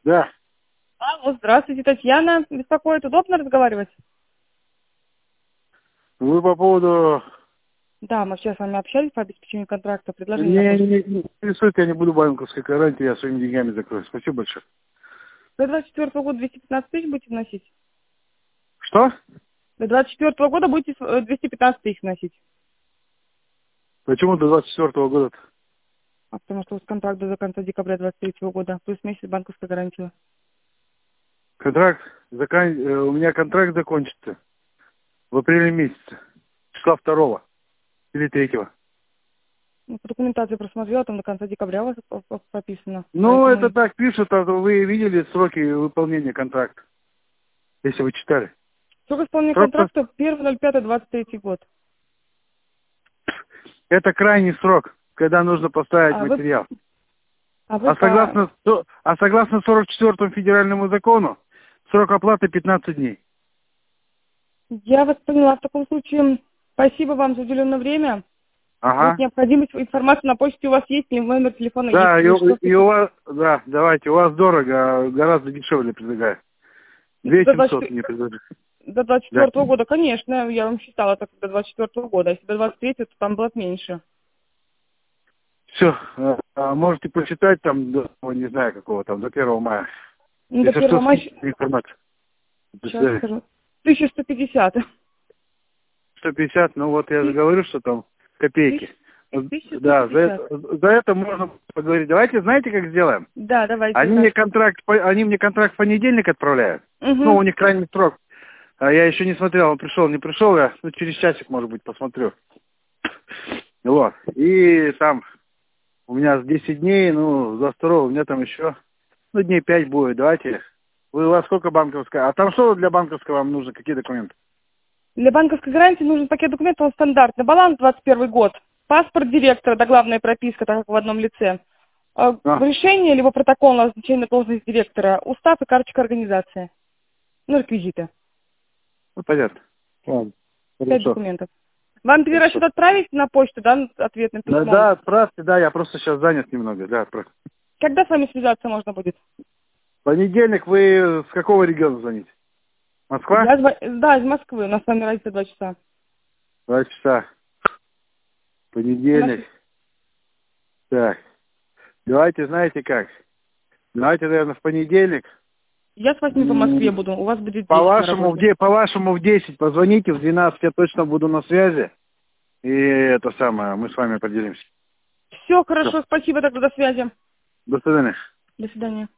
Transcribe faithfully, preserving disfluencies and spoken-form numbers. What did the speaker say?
Да. Алло, здравствуйте, Татьяна. Беспокоит, удобно разговаривать? Вы по поводу... Да, мы вчера с вами общались по обеспечению контракта, предложение на Не, почту. не, не интересует, я не буду банковской гарантии, я своими деньгами закрою. Спасибо большое. До двадцать четвёртого года двести пятнадцать тысяч будете вносить? Что? До двадцать четвёртого года будете э, двести пятнадцать тысяч вносить. Почему до двадцать четвёртого года? А потому что у вас контракт до конца декабря двадцать третьего года, плюс месяц банковской гарантии. Контракт, закан... э, у меня контракт закончится в апреле месяце, числа второго или третьего. Ну, по документации просмотрела, там до конца декабря у вас по- по- прописано. Ну, Поэтому это так пишут, а вы видели сроки выполнения контракта, если вы читали. срок исполнения Срок, по- контракта первое ноль пятое двадцать третий год. это крайний срок, когда нужно поставить А вы, материал. а вы А по... согласно, сто- а согласно сорок четвёртому федеральному закону, срок оплаты пятнадцать дней. Я вас поняла. В таком случае, спасибо вам за уделенное время. Будет Ага. необходимость, информация на почте у вас есть, или номер телефона есть, Да, и, или что у и у вас, да, давайте, у вас дорого, а гораздо дешевле предлагаю. Две до семьсот двадцать, мне предлагают. до двадцать Да. четвёртого года, конечно, я вам считала так до двадцать четвёртого года, а если до двадцать третьего, то там было меньше. Все, можете почитать там, до, ну, не знаю какого там, до первого мая. Ну, до Если что, первого мая, скиньте информацию. До сейчас свидания. скажу, тысяча сто пятьдесят. сто пятьдесят, ну вот я же говорю, что там копейки. тысяча сто Да, за пятьдесят. это, за это можно поговорить. Давайте, знаете, как сделаем? Да, давайте. Они мне контракт, по- они мне контракт в понедельник отправляют. Ну, у Угу. них крайний срок. А я еще не смотрел, он пришел, не пришел, я ну, через часик, может быть, посмотрю. Вот. И там у меня десять дней, ну, за второго у меня там еще, ну, дней пять будет. Давайте. Вы, у вас сколько банковская? А там что для банковского вам нужно? Какие документы? Для банковской гарантии нужен пакет документов, он стандартный. Баланс двадцать первый год. Паспорт директора, да, главная прописка, так как в одном лице. Э, А, Решение, либо протокол на назначение должности директора, устав и карточка организации. Ну, реквизиты. ну, понятно. Ладно. Пять Хорошо. документов. Вам перерасчет Хорошо. отправить на почту, да, ответным Да, письмом? да, отправьте, да, я просто сейчас занят немного, да, отправьте. Когда с вами связаться можно будет? Понедельник вы с какого региона звоните? Москва? Я, зва- да, из Москвы, у нас с вами разница два часа. Два часа. У нас... Понедельник. Так. Давайте, знаете как? Давайте, наверное, в понедельник. Я с восьми по Москве буду, у вас будет По десять на вашему, в работе. де- по вашему в десять позвоните, в двенадцать я точно буду на связи. И это самое, мы с вами поделимся. Все, Все. хорошо, спасибо, тогда до связи. До свидания. До свидания.